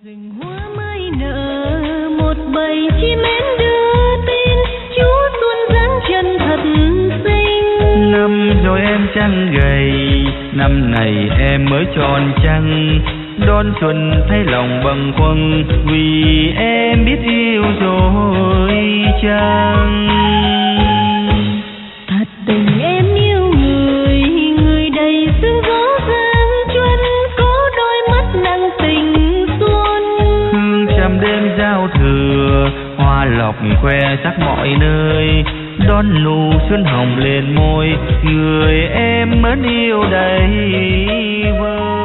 Rừng hoa mới nở một bầy chim én đưa tin, Chúa xuân giáng chân thật xinh. Năm rồi em chăn gầy, năm này em mới tròn trăng, đón xuân thấy lòng bâng khuâng, vì em biết yêu rồi chăng. Thật tình em yêu người, người đầy sương gió giang chuân, có đôi mắt nặng tình xuân. Hương trầm đêm giao thừa, hoa lộc khoe sắc mọi nơi, đón nụ xuân hồng lên môi, người em mến yêu đầy vơi.